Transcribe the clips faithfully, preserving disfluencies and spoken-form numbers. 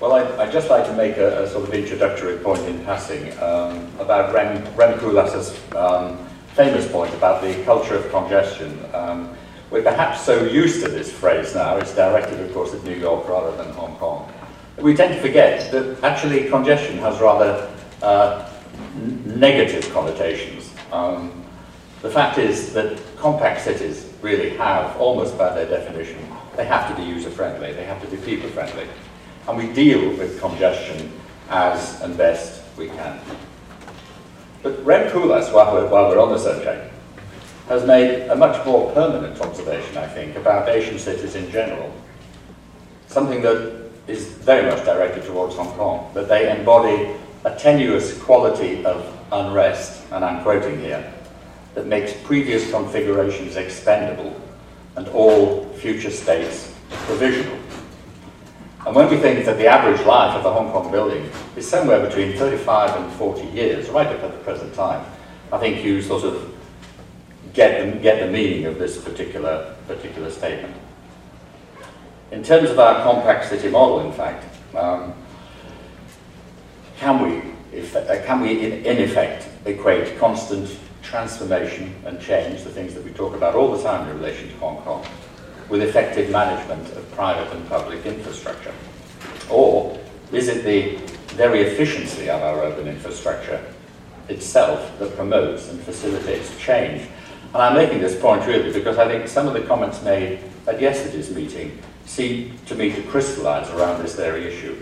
Well, I'd, I'd just like to make a, a sort of introductory point in passing um, about Rem, Rem Koolhaas's um, famous point about the culture of congestion. Um, we're perhaps so used to this phrase now, it's directed, of course, at New York rather than Hong Kong. We tend to forget that actually congestion has rather uh, negative connotations. Um, the fact is that compact cities really have, almost by their definition, they have to be user-friendly, they have to be people-friendly. And we deal with congestion as and best we can. But Rem Koolhaas, while we're, while we're on the subject, has made a much more permanent observation, I think, about Asian cities in general. Something that is very much directed towards Hong Kong, that they embody a tenuous quality of unrest, and I'm quoting here, that makes previous configurations expendable and all future states provisional. And when we think that the average life of a Hong Kong building is somewhere between thirty-five and forty years, right up at the present time, I think you sort of get the, get the meaning of this particular, particular statement. In terms of our compact city model, in fact, um, can we, if, uh, can we in, in effect equate constant transformation and change, the things that we talk about all the time in relation to Hong Kong, with effective management of private and public infrastructure? Or is it the very efficiency of our urban infrastructure itself that promotes and facilitates change? And I'm making this point really because I think some of the comments made at yesterday's meeting seem to me to crystallize around this very issue.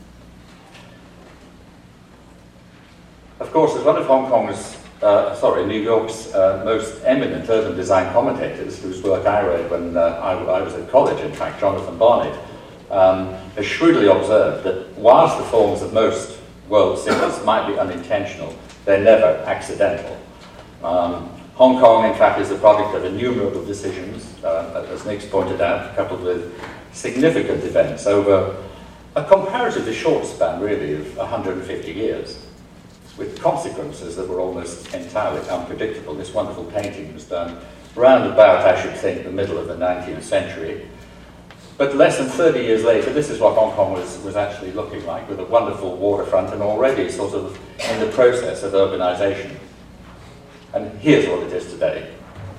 Of course, as one of Hong Kong's Uh, sorry, New York's uh, most eminent urban design commentators, whose work I read when uh, I, I was at college, in fact, Jonathan Barnett, um, has shrewdly observed that whilst the forms of most world cities might be unintentional, they're never accidental. Um, Hong Kong, in fact, is the product of innumerable decisions, uh, as Nick's pointed out, coupled with significant events over a comparatively short span, really, of one hundred fifty years. With consequences that were almost entirely unpredictable. This wonderful painting was done round about, I should think, the middle of the nineteenth century. But less than thirty years later, this is what Hong Kong was, was actually looking like, with a wonderful waterfront and already sort of in the process of urbanization. And here's what it is today.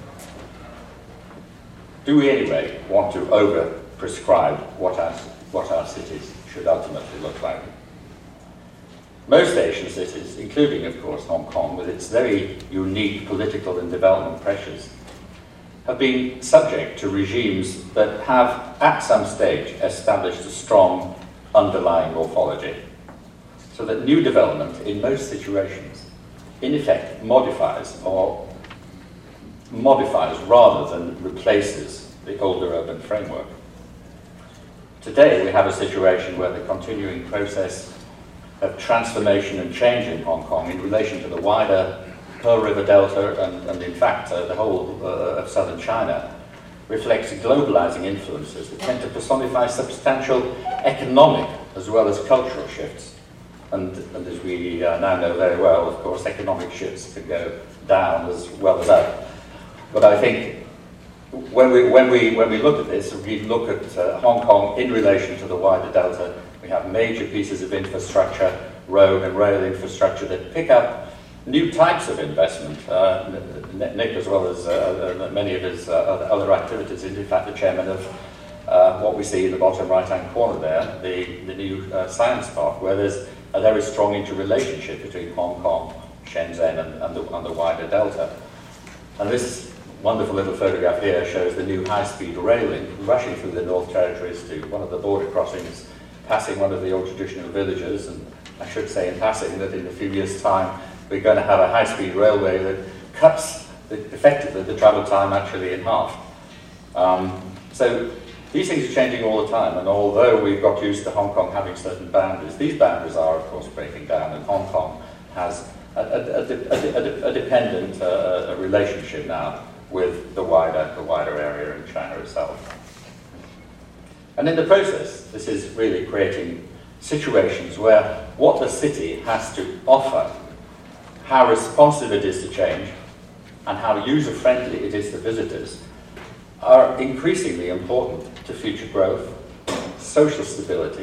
Do we anyway want to over-prescribe what our, what our cities should ultimately look like? Most Asian cities, including, of course, Hong Kong, with its very unique political and development pressures, have been subject to regimes that have, at some stage, established a strong underlying morphology, so that new development, in most situations, in effect, modifies or modifies rather than replaces the older urban framework. Today, we have a situation where the continuing process of transformation and change in Hong Kong in relation to the wider Pearl River Delta and, and in fact, uh, the whole uh, of southern China reflects globalizing influences that tend to personify substantial economic as well as cultural shifts. And, and as we uh, now know very well, of course, economic shifts can go down as well as up. But I think when we, when we, when we look at this, we look at uh, Hong Kong in relation to the wider Delta. We have major pieces of infrastructure, road and rail infrastructure, that pick up new types of investment. Uh, Nick, as well as uh, many of his uh, other activities, is in fact the chairman of uh, what we see in the bottom right-hand corner there, the, the new uh, science park, where there's a very strong interrelationship between Hong Kong, Shenzhen, and, and, the, and the wider Delta. And this wonderful little photograph here shows the new high-speed rail link rushing through the North Territories to one of the border crossings, passing one of the old traditional villages, and I should say in passing that in a few years' time we're going to have a high-speed railway that cuts the, effectively the travel time actually in half. Um, so these things are changing all the time, and although we've got used to Hong Kong having certain boundaries, these boundaries are of course breaking down, and Hong Kong has a, a, a, a, a dependent uh, a relationship now with the wider, the wider area in China itself. And in the process, this is really creating situations where what the city has to offer, how responsive it is to change, and how user-friendly it is to visitors, are increasingly important to future growth, social stability,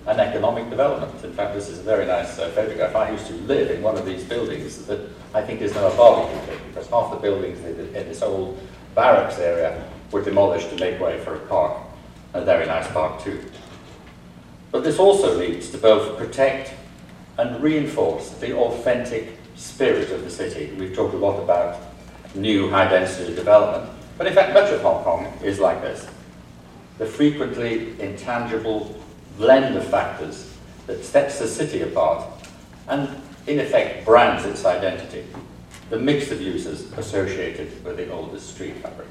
and economic development. In fact, this is a very nice uh, photograph. I used to live in one of these buildings that I think is now a barbecue pit, because half the buildings in this old barracks area were demolished to make way for a park, a very nice park too. But this also leads to both protect and reinforce the authentic spirit of the city. We've talked a lot about new high-density development, but in fact much of Hong Kong is like this. The frequently intangible blend of factors that sets the city apart and in effect brands its identity, the mix of uses associated with the oldest street fabric.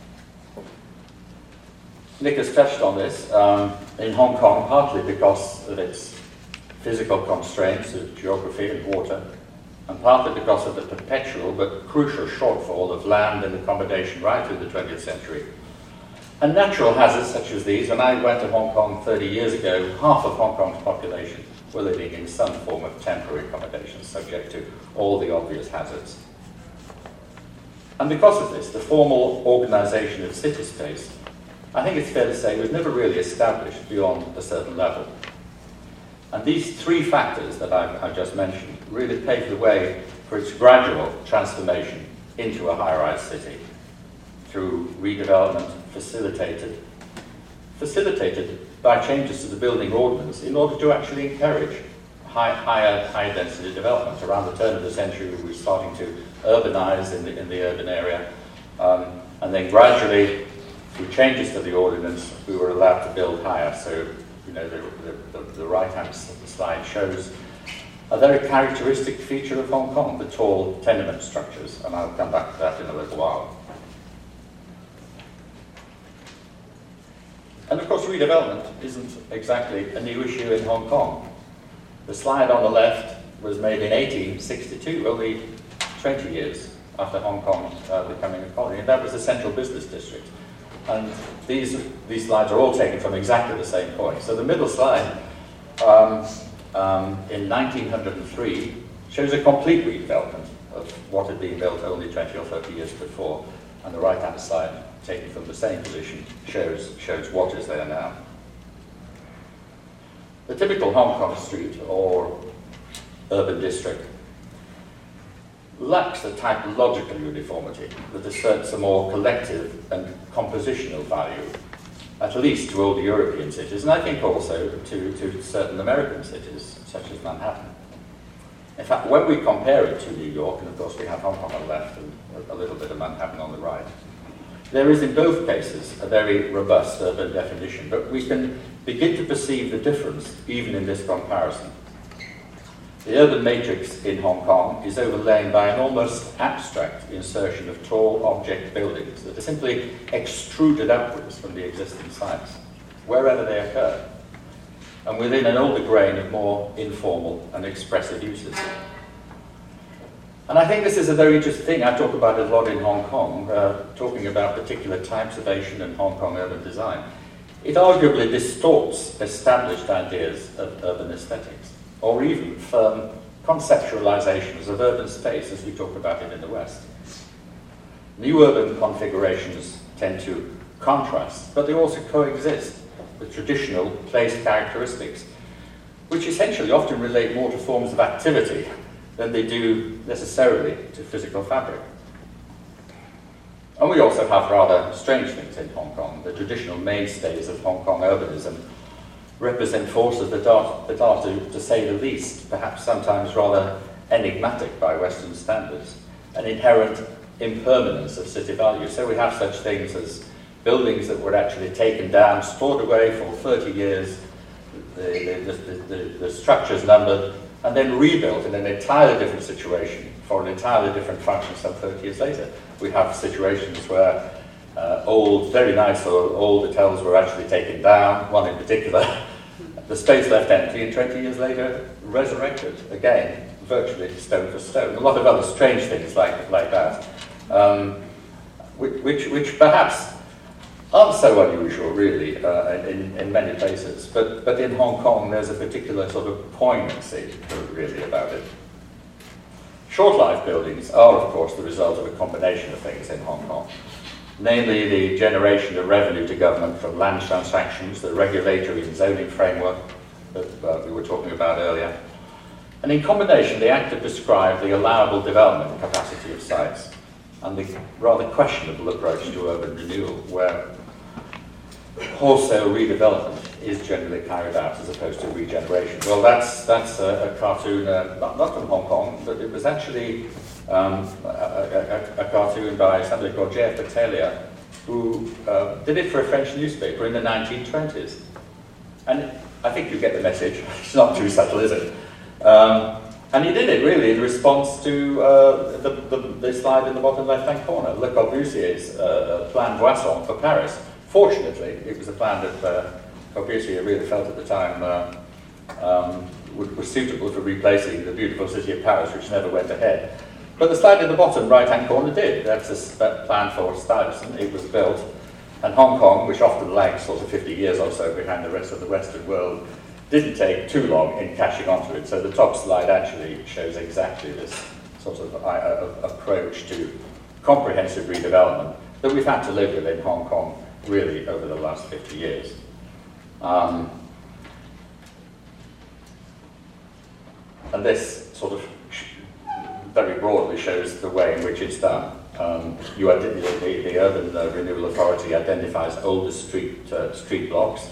Nick has touched on this um, in Hong Kong, partly because of its physical constraints of geography and water, and partly because of the perpetual but crucial shortfall of land and accommodation right through the twentieth century. And natural hazards such as these, when I went to Hong Kong thirty years ago, half of Hong Kong's population were living in some form of temporary accommodation, subject to all the obvious hazards. And because of this, the formal organisation of city space, I think it's fair to say, was never really established beyond a certain level. And these three factors that I've, I've just mentioned really paved the way for its gradual transformation into a high-rise city through redevelopment facilitated, facilitated by changes to the building ordinance in order to actually encourage high, higher, higher density development. Around the turn of the century, we were starting to urbanize in the, in the urban area, um, and then gradually, through changes to the ordinance, we were allowed to build higher. So, you know, the, the, the right-hand slide shows a very characteristic feature of Hong Kong, the tall tenement structures, and I'll come back to that in a little while. And of course, redevelopment isn't exactly a new issue in Hong Kong. The slide on the left was made in eighteen sixty-two, only twenty years after Hong Kong uh, becoming a colony, and that was the central business district. And these, these slides are all taken from exactly the same point. So the middle slide, um, um, in nineteen oh three, shows a complete redevelopment of what had been built only twenty or thirty years before, and the right-hand side, taken from the same position, shows, shows what is there now. The typical Hong Kong street or urban district lacks the typological uniformity that asserts a more collective and compositional value, at least to older European cities, and I think also to, to certain American cities, such as Manhattan. In fact, when we compare it to New York, and of course we have Hong Kong on the left and a little bit of Manhattan on the right, there is in both cases a very robust urban definition, but we can begin to perceive the difference even in this comparison. The urban matrix in Hong Kong is overlain by an almost abstract insertion of tall object buildings that are simply extruded upwards from the existing sites, wherever they occur, and within an older grain of more informal and expressive uses. And I think this is a very interesting thing. I talk about it a lot in Hong Kong, uh, talking about particular types of Asian and Hong Kong urban design. It arguably distorts established ideas of urban aesthetics, or even firm conceptualizations of urban space as we talk about it in the West. New urban configurations tend to contrast, but they also coexist with traditional place characteristics, which essentially often relate more to forms of activity than they do necessarily to physical fabric. And we also have rather strange things in Hong Kong. The traditional mainstays of Hong Kong urbanism represent forces that are, that are to, to say the least, perhaps sometimes rather enigmatic by Western standards, an inherent impermanence of city value. So we have such things as buildings that were actually taken down, stored away for thirty years, the, the, the, the, the structures numbered, and then rebuilt in an entirely different situation for an entirely different function some thirty years later. We have situations where uh, old, very nice old hotels were actually taken down, one in particular, the space left empty, and twenty years later resurrected again, virtually stone for stone. A lot of other strange things like, like that, um, which, which, which perhaps aren't so unusual, really, uh, in, in many places. But, but in Hong Kong, there's a particular sort of poignancy, really, about it. Short-life buildings are, of course, the result of a combination of things in Hong Kong. Namely, the generation of revenue to government from land transactions, the regulatory and zoning framework, that uh, we were talking about earlier. And in combination, the Act had prescribed the allowable development capacity of sites and the rather questionable approach to urban renewal, where wholesale redevelopment is generally carried out as opposed to regeneration. Well, that's, that's a, a cartoon, uh, not, not from Hong Kong, but it was actually um, a, a, a cartoon by somebody called J F Battaglia, who uh, did it for a French newspaper in the nineteen twenties. And I think you get the message. It's not too subtle, is it? Um, and he did it really in response to uh, the, the, the slide in the bottom left-hand corner, Le Corbusier's uh, Plan Boisson for Paris. Fortunately, it was a plan that uh, Corbusier really felt at the time uh, um, was suitable for replacing the beautiful city of Paris, which never went ahead. But the slide in the bottom right-hand corner did. That's a plan for Stuyvesant. It was built. And Hong Kong, which often lags sort of fifty years or so behind the rest of the Western world, didn't take too long in catching onto it. So the top slide actually shows exactly this sort of uh, approach to comprehensive redevelopment that we've had to live with in Hong Kong really over the last fifty years. Um, and this sort of very broadly shows the way in which it's done. Um, you the, the, the Urban uh, Renewal Authority identifies older street, uh, street blocks.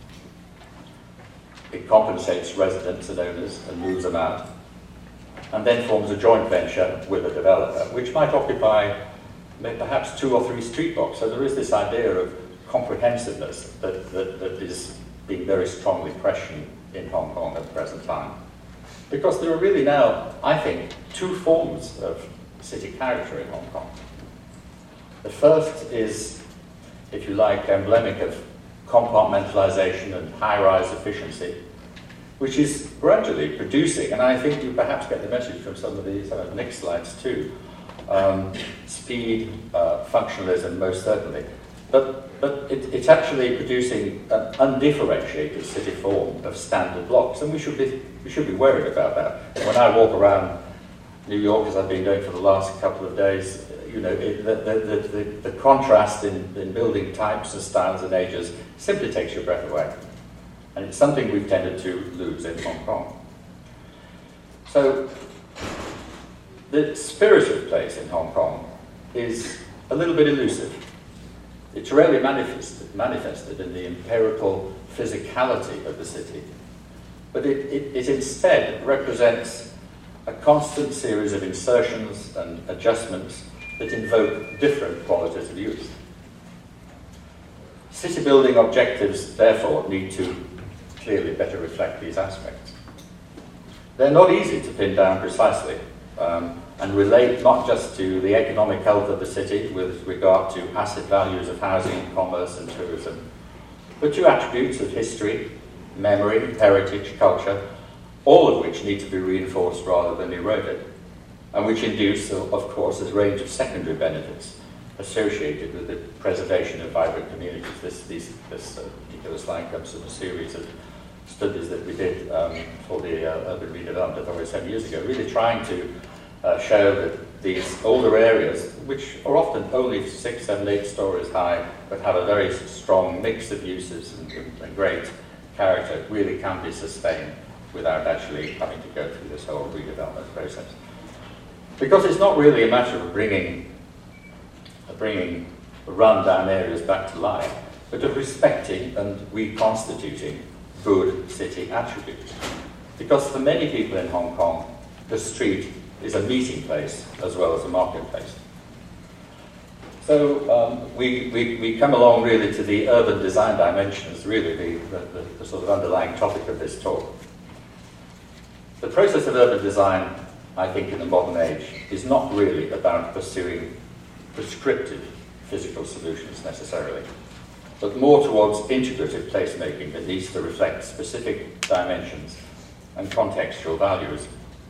It compensates residents and owners and moves them out, and then forms a joint venture with a developer, which might occupy perhaps two or three street blocks. So there is this idea of comprehensiveness that, that, that is being very strongly questioned in Hong Kong at the present time. Because there are really now, I think, two forms of city character in Hong Kong. The first is, if you like, emblemic of compartmentalization and high-rise efficiency, which is gradually producing, and I think you perhaps get the message from some of the, some of the next slides too, um, speed, uh, functionalism, most certainly. But, but it, it's actually producing an undifferentiated city form of standard blocks, and we should be, we should be worried about that. When I walk around New York, as I've been doing for the last couple of days, you know, it, the, the, the, the contrast in, in building types and styles and ages simply takes your breath away. And it's something we've tended to lose in Hong Kong. So, the spirit of place in Hong Kong is a little bit elusive. It's rarely manifested, manifested in the empirical physicality of the city, but it, it, it instead represents a constant series of insertions and adjustments that invoke different qualities of use. City building objectives, therefore, need to clearly better reflect these aspects. They're not easy to pin down precisely, um, and relate not just to the economic health of the city with regard to asset values of housing, commerce and tourism, but to attributes of history, memory, heritage, culture, all of which need to be reinforced rather than eroded, and which induce, of course, a range of secondary benefits associated with the preservation of vibrant communities. This, these, this uh, particular slide comes from a series of studies that we did um, for the uh, Urban Redevelopment Authority some years ago, really trying to uh, show that these older areas, which are often only six, seven, eight stories high, but have a very strong mix of uses and, and great character, really can be sustained without actually having to go through this whole redevelopment process. Because it's not really a matter of bringing, of bringing run-down areas back to life, but of respecting and reconstituting good city attributes. Because for many people in Hong Kong, the street is a meeting place as well as a marketplace. So um, we, we, we come along really to the urban design dimensions, really the, the, the sort of underlying topic of this talk. The process of urban design, I think, in the modern age, is not really about pursuing prescriptive physical solutions necessarily, but more towards integrative placemaking that needs to reflect specific dimensions and contextual values.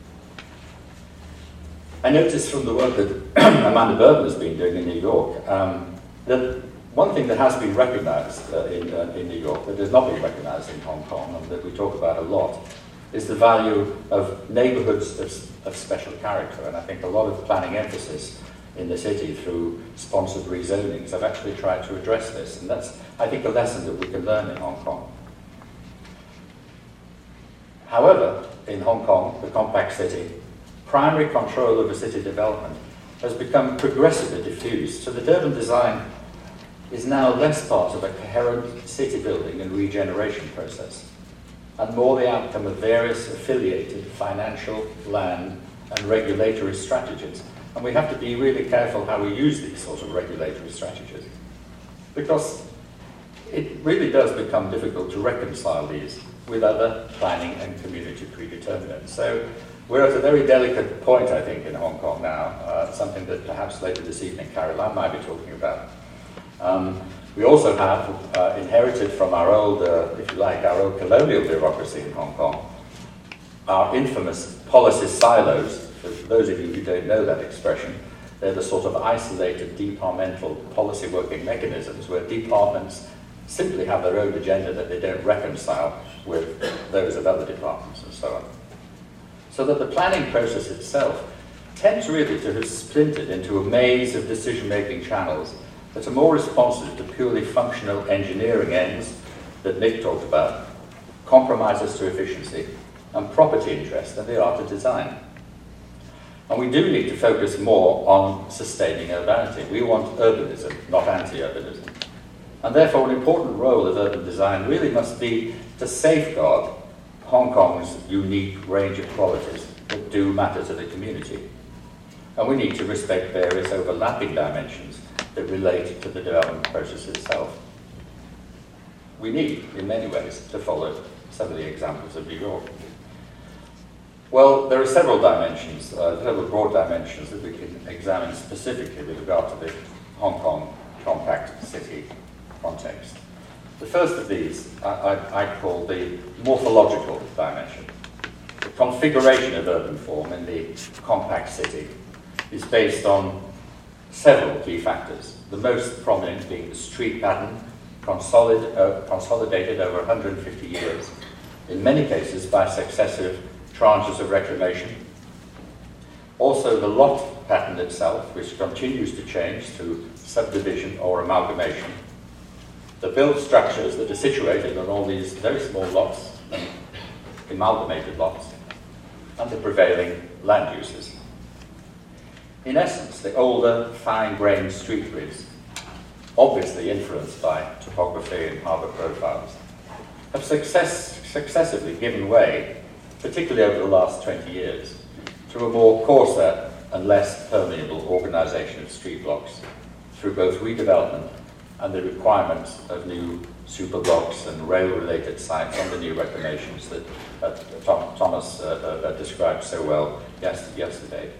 I noticed from the work that Amanda Burton has been doing in New York um, that one thing that has been recognized uh, in, uh, in New York that has not been recognized in Hong Kong, and that we talk about a lot, is the value of neighborhoods of, of special character. And I think a lot of planning emphasis in the city through sponsored rezonings have actually tried to address this. And that's, I think, a lesson that we can learn in Hong Kong. However, in Hong Kong, the compact city, primary control over city development has become progressively diffused, so that urban design is now less part of a coherent city building and regeneration process, and more the outcome of various affiliated financial, land, and regulatory strategies. And we have to be really careful how we use these sorts of regulatory strategies, because it really does become difficult to reconcile these with other planning and community predeterminants. So we're at a very delicate point, I think, in Hong Kong now, uh, something that perhaps later this evening Caroline might be talking about. Um, we also have uh, inherited from our old, uh, if you like, our old colonial bureaucracy in Hong Kong, our infamous policy silos. For those of you who don't know that expression, they're the sort of isolated departmental policy working mechanisms where departments simply have their own agenda that they don't reconcile with those of other departments and so on. So that the planning process itself tends really to have splintered into a maze of decision-making channels that are more responsive to purely functional engineering ends that Nick talked about, compromises to efficiency, and property interest than they are to design. And we do need to focus more on sustaining urbanity. We want urbanism, not anti-urbanism. And therefore, an important role of urban design really must be to safeguard Hong Kong's unique range of qualities that do matter to the community. And we need to respect various overlapping dimensions that relate to the development process itself. We need, in many ways, to follow some of the examples of New York. Well, there are several dimensions, uh, several broad dimensions that we can examine specifically with regard to the Hong Kong compact city context. The first of these I, I, I call the morphological dimension. The configuration of urban form in the compact city is based on several key factors, the most prominent being the street pattern, consolid, uh, consolidated over one hundred fifty years, in many cases by successive tranches of reclamation. Also the lot pattern itself, which continues to change through subdivision or amalgamation. The built structures that are situated on all these very small lots and amalgamated lots, and the prevailing land uses. In essence, the older, fine-grained street grids, obviously influenced by topography and harbour profiles, have success, successively given way, particularly over the last twenty years, to a more coarser and less permeable organisation of street blocks through both redevelopment and the requirements of new super blocks and rail-related sites on the new reclamations that uh, Tom, Thomas uh, uh, described so well yesterday.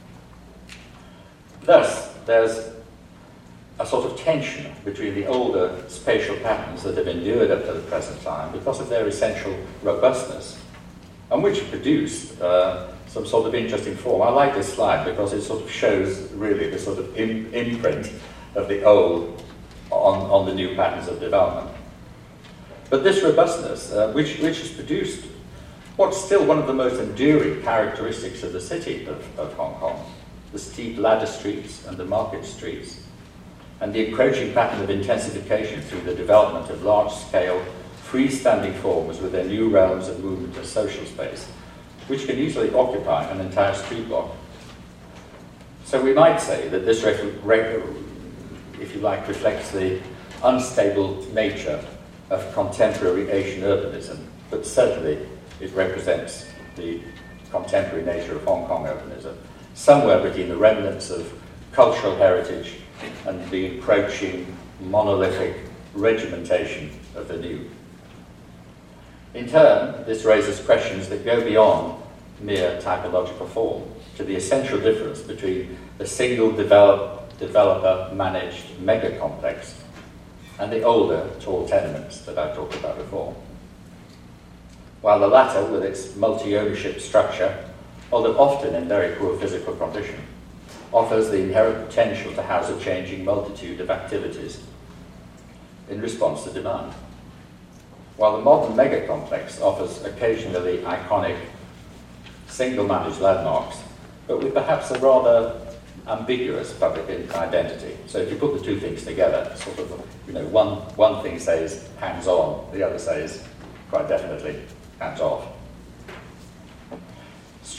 Thus, there's a sort of tension between the older spatial patterns that have endured up to the present time because of their essential robustness, and which have produced uh, some sort of interesting form. I like this slide because it sort of shows really the sort of im imprint of the old on, on the new patterns of development. But this robustness, uh, which, which has produced what's still one of the most enduring characteristics of the city of, of Hong Kong, the steep ladder streets and the market streets, and the encroaching pattern of intensification through the development of large-scale, freestanding forms with their new realms of movement and social space, which can easily occupy an entire street block. So we might say that this, if you like, reflects the unstable nature of contemporary Asian urbanism, but certainly it represents the contemporary nature of Hong Kong urbanism, somewhere between the remnants of cultural heritage and the encroaching monolithic regimentation of the new. In turn, this raises questions that go beyond mere typological form to the essential difference between the single develop, developer-managed mega-complex and the older tall tenements that I talked about before. While the latter, with its multi-ownership structure, although often in very poor physical condition, offers the inherent potential to house a changing multitude of activities in response to demand. While the modern mega-complex offers occasionally iconic single-managed landmarks, but with perhaps a rather ambiguous public identity. So if you put the two things together, sort of, you know, one, one thing says hands-on, the other says quite definitely hands-off.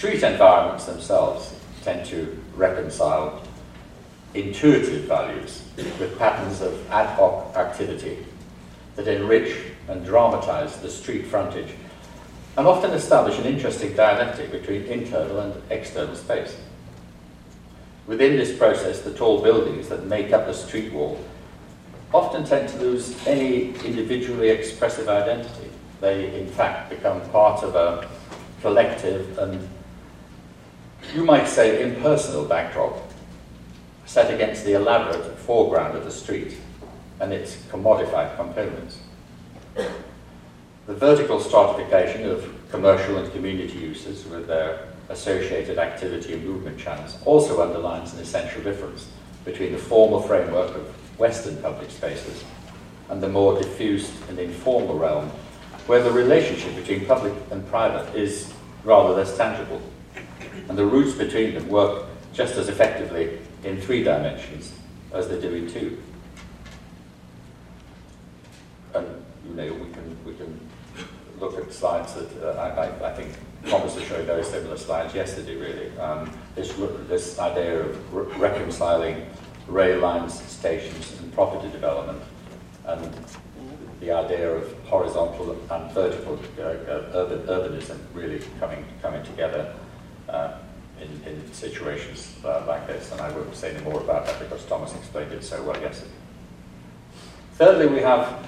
Street environments themselves tend to reconcile intuitive values with patterns of ad hoc activity that enrich and dramatize the street frontage and often establish an interesting dialectic between internal and external space. Within this process, the tall buildings that make up the street wall often tend to lose any individually expressive identity. They, in fact, become part of a collective and, you might say, impersonal backdrop set against the elaborate foreground of the street and its commodified components. The vertical stratification of commercial and community uses with their associated activity and movement channels also underlines an essential difference between the formal framework of Western public spaces and the more diffused and informal realm where the relationship between public and private is rather less tangible, and the roots between them work just as effectively in three dimensions as they do in two. And you know, we can we can look at slides that uh, I, I, I think Thomas was showing very similar slides yesterday. Really, um, this this idea of re reconciling rail lines, stations, and property development, and the idea of horizontal and vertical uh, uh, urban urbanism really coming coming together uh, in, in situations uh, like this. And I won't say any more about that because Thomas explained it so well yesterday. Thirdly, we have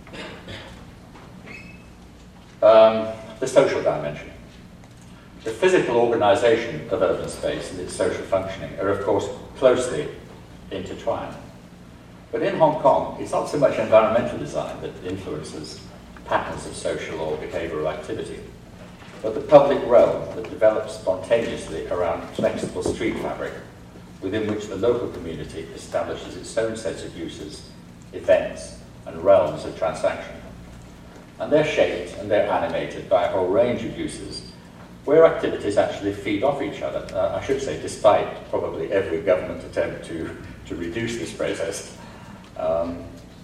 um, the social dimension. The physical organization of urban space and its social functioning are, of course, closely intertwined. But in Hong Kong, it's not so much environmental design that influences patterns of social or behavioral activity, but the public realm that develops spontaneously around flexible street fabric, within which the local community establishes its own sets of uses, events, and realms of transaction. And they're shaped and they're animated by a whole range of uses where activities actually feed off each other. Uh, I should say, despite probably every government attempt to, to reduce this process. Um,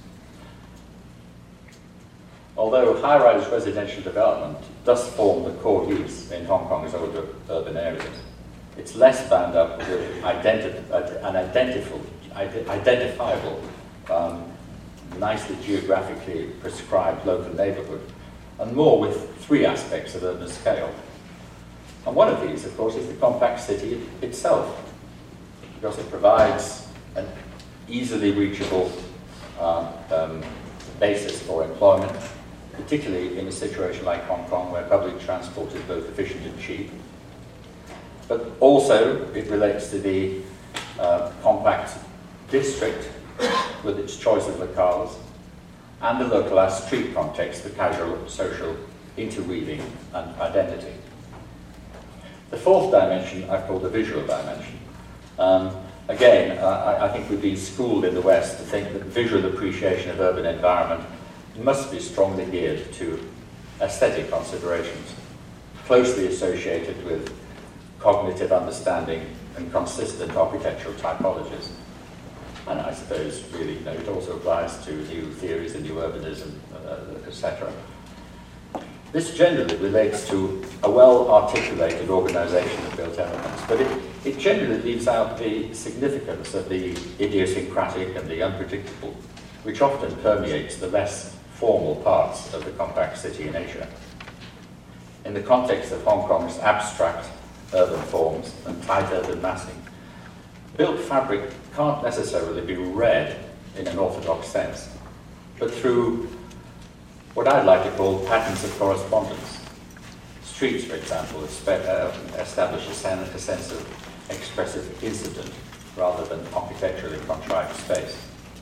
although high-rise residential development does form the core use in Hong Kong's older urban areas, it's less bound up with identi an identifiable, identifiable um, nicely geographically prescribed local neighbourhood, and more with three aspects of urban scale. And one of these, of course, is the compact city itself, because it provides an easily reachable uh, um, basis for employment, particularly in a situation like Hong Kong where public transport is both efficient and cheap. But also it relates to the uh, compact district with its choice of locales and the localized street context for casual social interweaving and identity. The fourth dimension I've called the visual dimension. Um, again, uh, I, I think we've been schooled in the West to think that visual appreciation of urban environment must be strongly geared to aesthetic considerations, closely associated with cognitive understanding and consistent architectural typologies. And I suppose, really, you know, it also applies to new theories and new urbanism, uh, et cetera. This generally relates to a well-articulated organisation of built elements, but it, it generally leaves out the significance of the idiosyncratic and the unpredictable, which often permeates the less formal parts of the compact city in Asia. In the context of Hong Kong's abstract urban forms and tight urban massing, built fabric can't necessarily be read in an orthodox sense, but through what I'd like to call patterns of correspondence. Streets, for example, uh, establish a sense, a sense of expressive incident rather than architecturally contrived space.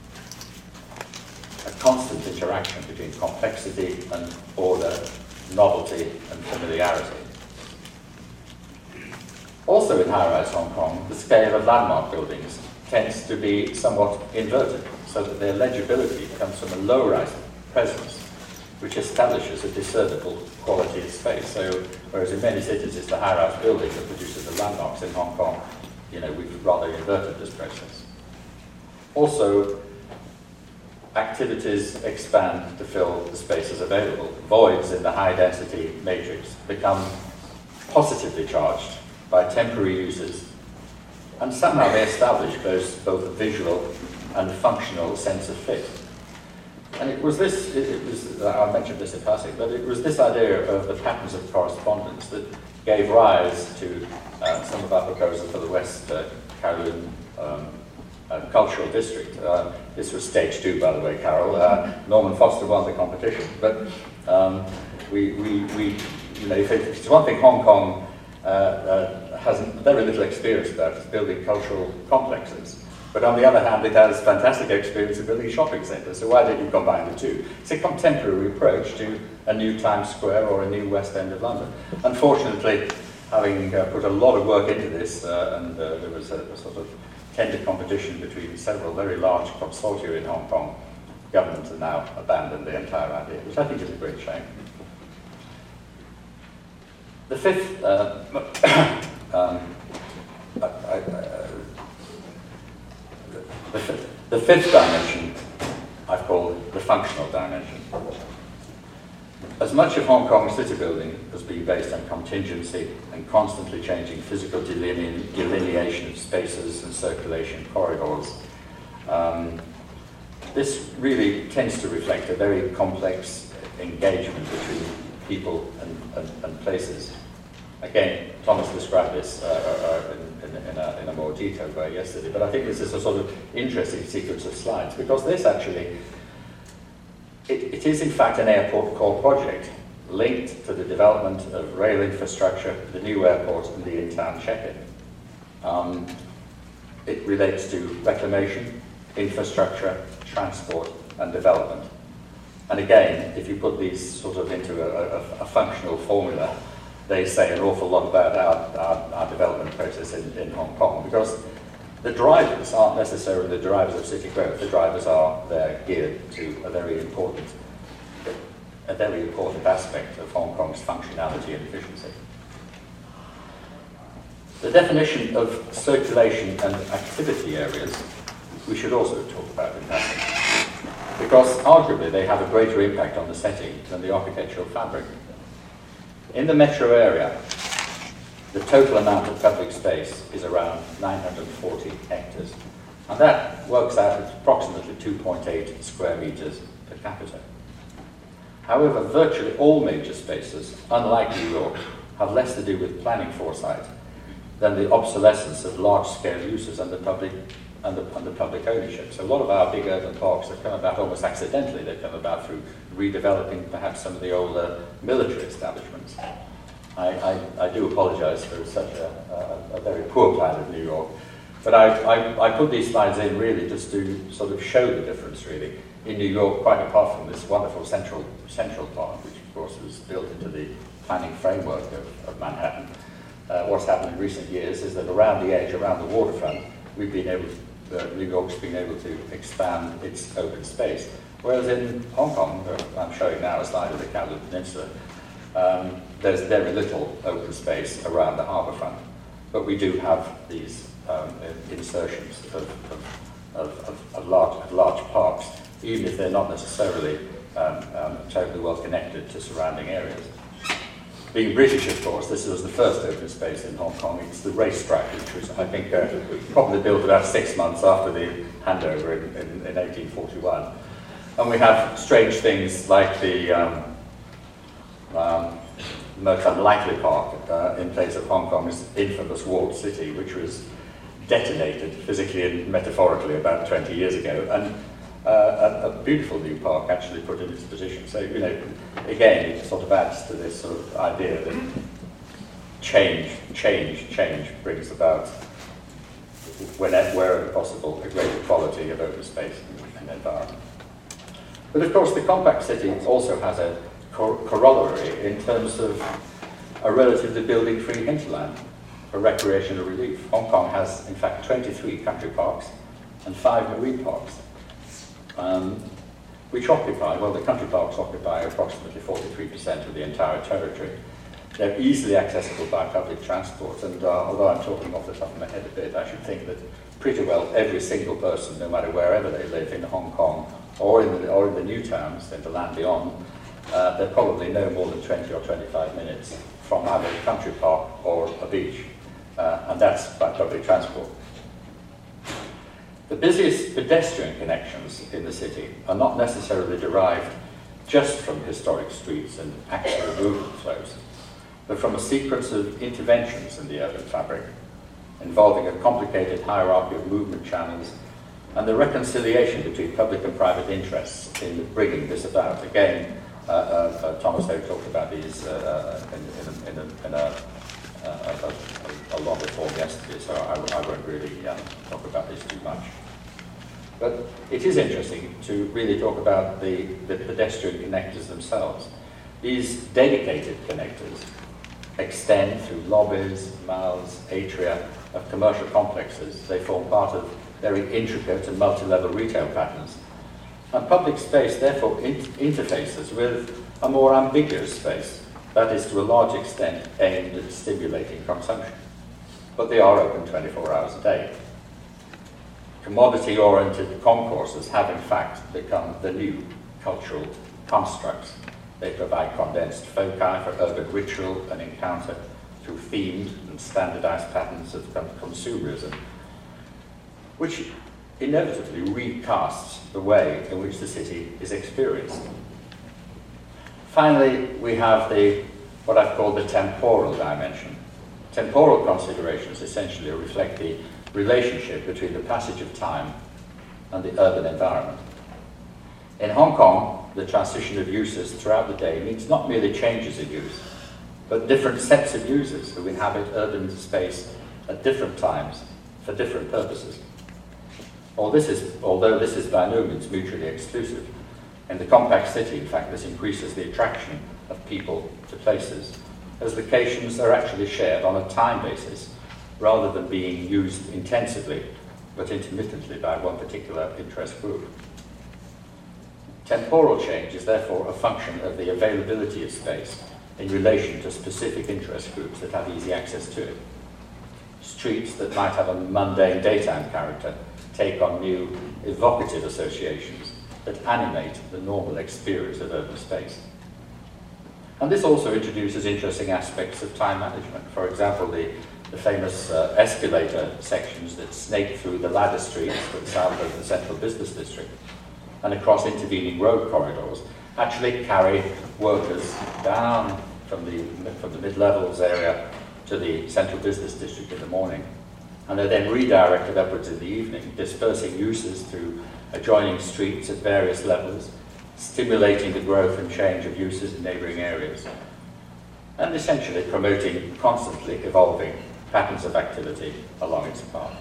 A constant interaction between complexity and order, novelty and familiarity. Also in high-rise Hong Kong, the scale of landmark buildings tends to be somewhat inverted, so that their legibility comes from a low-rise presence, which establishes a discernible quality of space. So, whereas in many cities it's the high-rise building that produces the landmarks, in Hong Kong, you know, we've rather inverted this process. Also, activities expand to fill the spaces available. Voids in the high-density matrix become positively charged by temporary users, and somehow they establish both, both a visual and functional sense of fit. And it was this, it, it was, I mentioned this in passing, but it was this idea of the patterns of correspondence that gave rise to uh, some of our proposals for the West uh, Kowloon um, uh, Cultural District. Uh, this was stage two, by the way, Carol. Uh, Norman Foster won the competition, but um, we, we, we, you know, if it's one thing Hong Kong uh, uh, has very little experience about, is building cultural complexes. But on the other hand, it has fantastic experience of building shopping centres, so why don't you combine the two? It's a contemporary approach to a new Times Square or a new West End of London. Unfortunately, having uh, put a lot of work into this, uh, and uh, there was a, a sort of tender competition between several very large consortia in Hong Kong, government has now abandoned the entire idea, which I think is a great shame. The fifth, uh, um, I, I, uh, The, f the fifth dimension I've called the functional dimension. As much of Hong Kong's city building has been based on contingency and constantly changing physical deline delineation of spaces and circulation corridors, um, this really tends to reflect a very complex engagement between people and, and, and places. Again, Thomas described this uh, uh, in, in, in, a, in a more detailed way yesterday, but I think this is a sort of interesting sequence of slides, because this actually, it, it is in fact an airport core project linked to the development of rail infrastructure, the new airport and the in-town check-in. Um, it relates to reclamation, infrastructure, transport and development. And again, if you put these sort of into a, a, a functional formula, they say an awful lot about our, our, our development process in, in Hong Kong, because the drivers aren't necessarily the drivers of city growth. The drivers are they're geared to a very important, a very important aspect of Hong Kong's functionality and efficiency. The definition of circulation and activity areas we should also talk about in passing, because arguably they have a greater impact on the setting than the architectural fabric. In the metro area, the total amount of public space is around nine hundred forty hectares, and that works out at approximately two point eight square meters per capita. However, virtually all major spaces, unlike New York, have less to do with planning foresight than the obsolescence of large-scale uses under public, under, under public ownership. So a lot of our big urban parks have come about almost accidentally. They've come about through redeveloping perhaps some of the older military establishments. I, I, I do apologize for such a, a, a very poor plan of New York, but I, I, I put these slides in really just to sort of show the difference really. In New York, quite apart from this wonderful central, central park, which of course was built into the planning framework of, of Manhattan, uh, what's happened in recent years is that around the edge, around the waterfront, we've been able to, uh, New York's been able to expand its open space. Whereas in Hong Kong, I'm showing now a slide of the Kowloon Peninsula, um, there's very little open space around the harbour front. But we do have these um, insertions of, of, of, of, of, large, of large parks, even if they're not necessarily um, um, totally well connected to surrounding areas. Being British, of course, this was the first open space in Hong Kong. It's the racetrack, which was, I think, uh, probably built about six months after the handover in, in, in eighteen forty-one. And we have strange things like the um, um, most unlikely park uh, in place of Hong Kong's infamous walled city, which was detonated physically and metaphorically about twenty years ago. And Uh, a, a beautiful new park actually put in its position. So, you know, again, it sort of adds to this sort of idea that change, change, change brings about, whenever, wherever possible, a greater quality of open space and environment. But of course, the compact city also has a cor corollary in terms of a relatively building-free hinterland for recreational relief. Hong Kong has, in fact, twenty-three country parks and five marine parks. Um, which occupy, well, the country parks occupy approximately forty-three percent of the entire territory. They're easily accessible by public transport, and uh, although I'm talking off the top of my head a bit, I should think that pretty well every single person, no matter wherever they live in Hong Kong or in the, or in the new towns, in the land beyond, uh, they're probably no more than twenty or twenty-five minutes from either a country park or a beach. uh, and that's by public transport. The busiest pedestrian connections in the city are not necessarily derived just from historic streets and actual movement flows, but from a sequence of interventions in the urban fabric, involving a complicated hierarchy of movement channels and the reconciliation between public and private interests in bringing this about. Again, uh, uh, uh, Thomas Howe talked about these uh, in, in, a, in, a, in a, uh, a, a longer form yesterday, so I, I won't really um, talk about this too much. But it is interesting to really talk about the, the pedestrian connectors themselves. These dedicated connectors extend through lobbies, malls, atria of commercial complexes. They form part of very intricate and multi-level retail patterns. And public space therefore in interfaces with a more ambiguous space, that is to a large extent aimed at stimulating consumption. But they are open twenty-four hours a day. Commodity-oriented concourses have in fact become the new cultural constructs. They provide condensed foci for urban ritual and encounter through themed and standardized patterns of consumerism, which inevitably recasts the way in which the city is experienced. Finally, we have the, what I've called the temporal dimension. Temporal considerations essentially reflect the relationship between the passage of time and the urban environment. In Hong Kong, the transition of uses throughout the day means not merely changes in use, but different sets of users who inhabit urban space at different times for different purposes. All this is, although this is by no means mutually exclusive. In the compact city, in fact, this increases the attraction of people to places, as locations are actually shared on a time basis, rather than being used intensively, but intermittently by one particular interest group. Temporal change is therefore a function of the availability of space in relation to specific interest groups that have easy access to it. Streets that might have a mundane daytime character take on new, evocative associations that animate the normal experience of urban space. And this also introduces interesting aspects of time management. For example, the, the famous uh, escalator sections that snake through the ladder streets that south of the central business district and across intervening road corridors actually carry workers down from the, from the mid-levels area to the central business district in the morning. And they're then redirected upwards in the evening, dispersing uses through adjoining streets at various levels, stimulating the growth and change of uses in neighbouring areas, and essentially promoting constantly evolving patterns of activity along its path.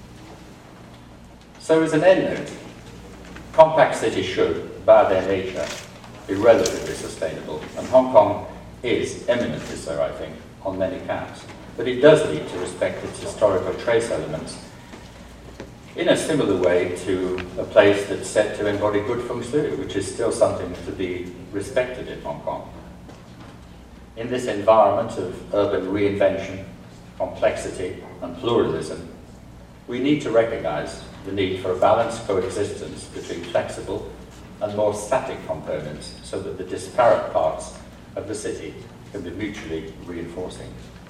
So as an end note, compact cities should, by their nature, be relatively sustainable, and Hong Kong is eminently so, I think, on many counts. But it does need to respect its historical trace elements in a similar way to a place that's set to embody good feng shui, which is still something to be respected in Hong Kong. In this environment of urban reinvention, complexity, and pluralism, we need to recognize the need for a balanced coexistence between flexible and more static components so that the disparate parts of the city can be mutually reinforcing.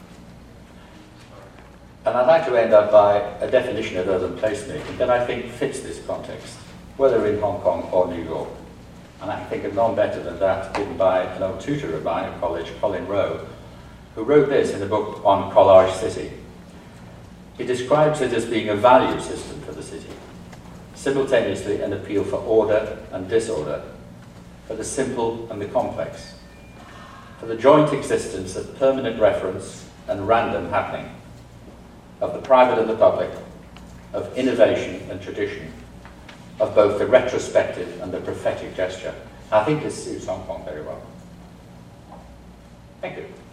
And I'd like to end up by a definition of urban placemaking that I think fits this context, whether in Hong Kong or New York. And I think of none better than that given by an old tutor of mine at college, Colin Rowe, who wrote this in a book on Collage City. He describes it as being a value system for the city, simultaneously an appeal for order and disorder, for the simple and the complex, for the joint existence of permanent reference and random happening, of the private and the public, of innovation and tradition, of both the retrospective and the prophetic gesture. I think this suits Hong Kong very well. Thank you.